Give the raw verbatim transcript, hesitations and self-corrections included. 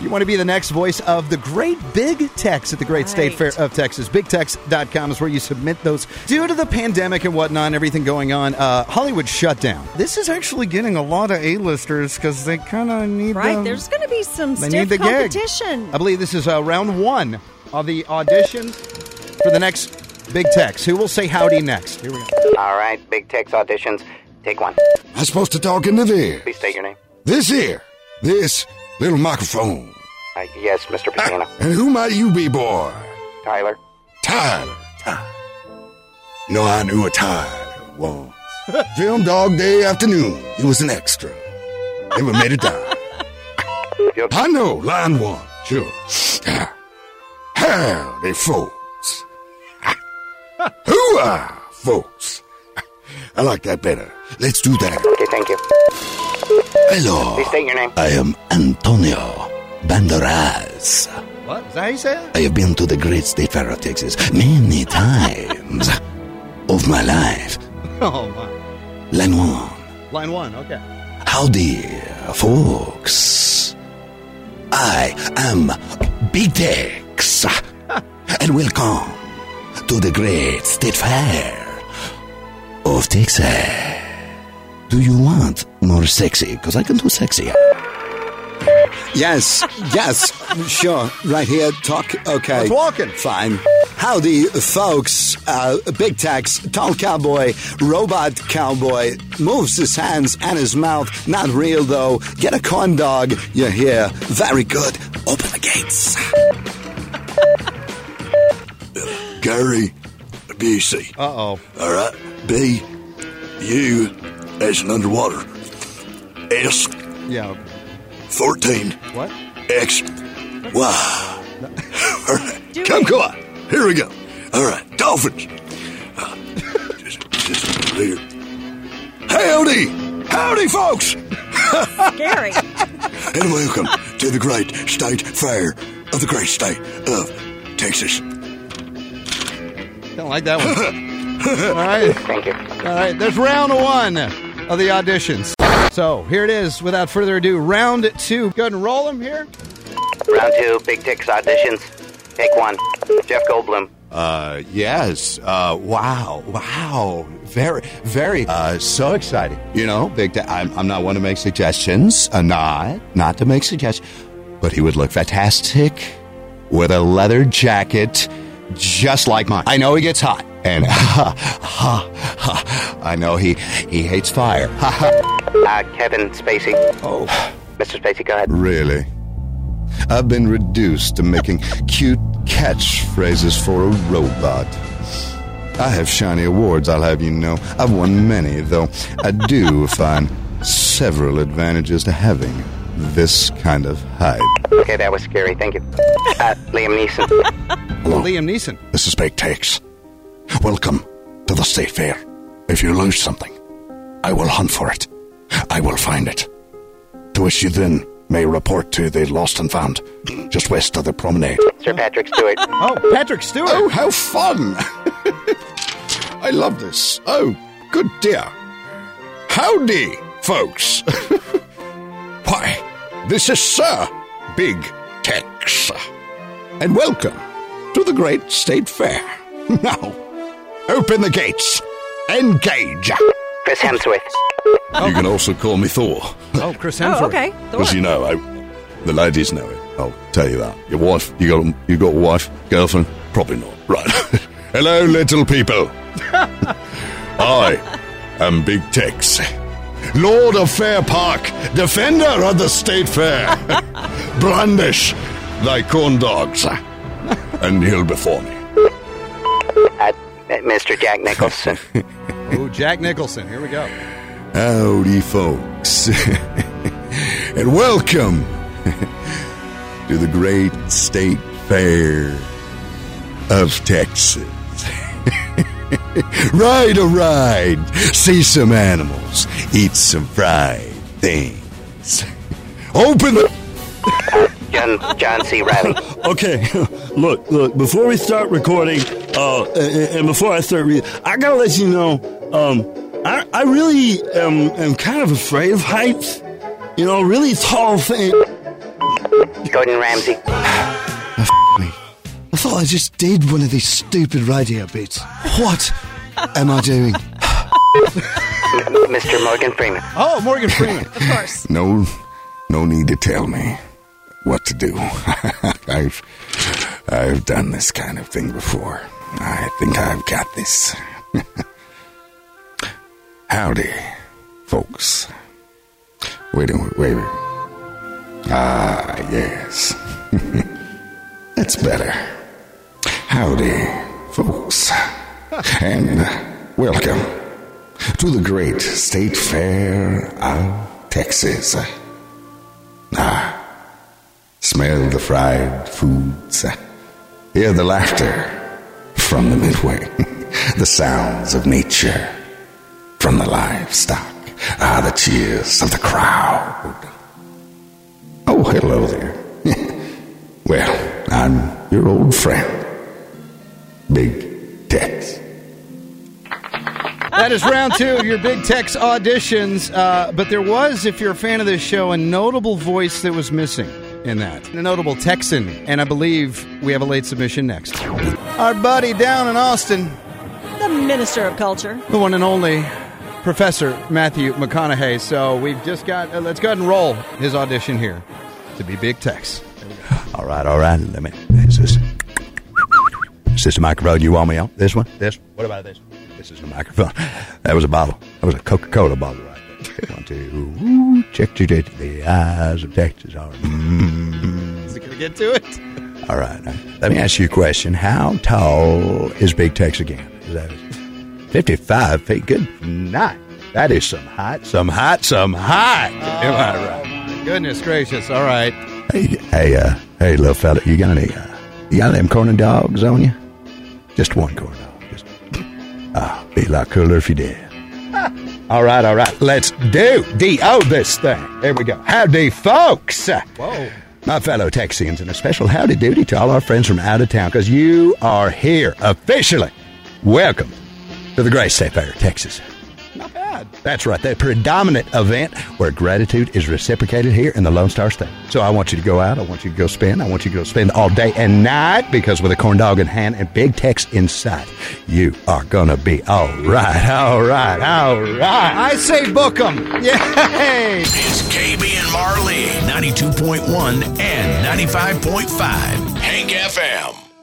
You want to be the next voice of the great Big Tex at the Great State Right. Fair of Texas. big tex dot com is where you submit those. Due to the pandemic and whatnot and everything going on, uh, Hollywood shut down. This is actually getting a lot of A-listers because they kind of need Right, the, there's going to be some they stiff need the gig. competition. I believe this is uh, round one of the audition for the next Big Tex. Who will say howdy next? Here we go. All right, Big Tex auditions. Take one. I'm supposed to talk in the ear. Please state your name. This here. This little microphone. Uh, yes, Mister Patino. And who might you be, boy? Tyler. Tyler. Tyler. You know, I knew a Tyler once. Film Dog Day afternoon. He was an extra. Never made it down. Yep. I know, line one. Sure. Howdy, folks. Hoo-ah, folks. I like that better. Let's do that. Okay, thank you. Hello. Please state your name. I am Antonio Banderas. What? Is that how you say it? I have been to the Great State Fair of Texas many times of my life. Oh, my. Line one. Line one, okay. Howdy, folks. I am Big Tex. And welcome to the Great State Fair of Texas. Do you want more sexy? Because I can do sexy. Yes, yes, sure. Right here, talk. Okay. Let's walking. Fine. Howdy, folks. Uh, Big Tex, tall cowboy, robot cowboy, moves his hands and his mouth. Not real, though. Get a corn dog. You're here. Very good. Open the gates. Gary Busey. Uh-oh. All right. B, U, as in underwater. S, Yeah. fourteen. What? X, Y. All right. Do Come, it. come on. Here we go. All right. Dolphins. Uh, just, just a little here. Howdy. Howdy, folks. Scary. And welcome to the Great State Fair of the Great State of Texas. Don't like that one. All right. Thank you. All right. There's round one of the auditions. So here it is. Without further ado, round two. Go ahead and roll them here. Round two, Big Tex auditions. Take one. Jeff Goldblum. Uh, yes. Uh, wow. Wow. Very, very, uh, so exciting. You know, Big Tex, I'm, I'm not one to make suggestions. Uh, not, not to make suggestions. But he would look fantastic with a leather jacket just like mine. I know he gets hot. And ha, ha, ha. I know he, he hates fire. Ha, ha. Uh, Kevin Spacey. Oh, Mister Spacey, go ahead. really? I've been reduced to making cute catchphrases for a robot. I have shiny awards, I'll have you know. I've won many, though I do find several advantages to having this kind of hide. Okay, that was scary. Thank you. Uh, Liam Neeson. Hello. Liam Neeson. This is Big Tex. Welcome to the State Fair. If you lose something, I will hunt for it. I will find it. To which you then may report to the Lost and Found, just west of the promenade. Sir Patrick Stewart. Oh, Patrick Stewart. Oh, how fun! I love this. Oh, good dear. Howdy, folks. Why, this is Sir Big Tex. And welcome to the Great State Fair. Now, open the gates. Engage. Chris Hemsworth. You can also call me Thor. Oh, Chris Hemsworth. Oh, okay. Because Thor. you know, I, the ladies know it. I'll tell you that. Your wife, you got you got a wife, girlfriend? Probably not. Right. Hello, little people. I am Big Tex, Lord of Fair Park, defender of the State Fair. Brandish thy corn dogs, and kneel before me. Uh, Mister Jack Nicholson. Oh, Jack Nicholson. Here we go. Howdy, folks, and welcome to the Great State Fair of Texas. Ride a ride, see some animals, eat some fried things. Open the... John, John C. Reilly. Okay, look, look, before we start recording, uh, and, and before I start reading, I gotta let you know, um, I, I really am, am kind of afraid of heights. You know, really tall things. Gordon Ramsay. Ah, me. I thought I just did one of these stupid radio bits. What am I doing? M- Mister Morgan Freeman. Oh, Morgan Freeman. Of course. No, no need to tell me what to do. I've, I've done this kind of thing before. I think I've got this. Howdy, folks. Wait a minute, wait a minute. Ah, yes. That's better. Howdy, folks. And welcome to the great state fair of Texas. Ah, smell the fried foods. Hear the laughter from the midway. The sounds of nature from the livestock. Ah, the cheers of the crowd. Oh, hello there. Well, I'm your old friend, Big Tex. That is round two of your Big Tex auditions. Uh, but there was, if you're a fan of this show, a notable voice that was missing in that. A notable Texan. And I believe we have a late submission next. Our buddy down in Austin, The Minister of Culture. the one and only Professor Matthew McConaughey. So we've just got, uh, let's go ahead and roll his audition here to be Big Tex. All right, all right. Let me. Is this, is this the microphone you want me on? This one? This? What about this? This is the microphone. That was a bottle. That was a Coca-Cola bottle right there. One, two. Ooh, check, check, check. The eyes of Texas are. Mm. Is it going to get to it? All right. Now, let me ask you a question. How tall is Big Tex again? Is that fifty-five feet? Good night. That is some height. Some height. Some height. Oh, Am I right? my goodness gracious. All right. Hey, hey, uh, hey, little fella, you got any, uh, you got them corn dogs on you? Just one corn dog. Just, ah, be a lot cooler if you did. All right, all right, let's do D O this thing. There we go. Howdy, folks. Whoa. My fellow Texians, and a special howdy doody to all our friends from out of town, because you are here officially. Welcome to the Great State Fair, Texas. Not bad. That's right, the predominant event where gratitude is reciprocated here in the Lone Star State. So I want you to go out, I want you to go spend, I want you to go spend all day and night, because with a corn dog in hand and Big Tex in sight, you are gonna be all right, all right, all right. I say book 'em. Yay! It's K B and Marley, ninety-two point one and ninety-five point five. Hank F M.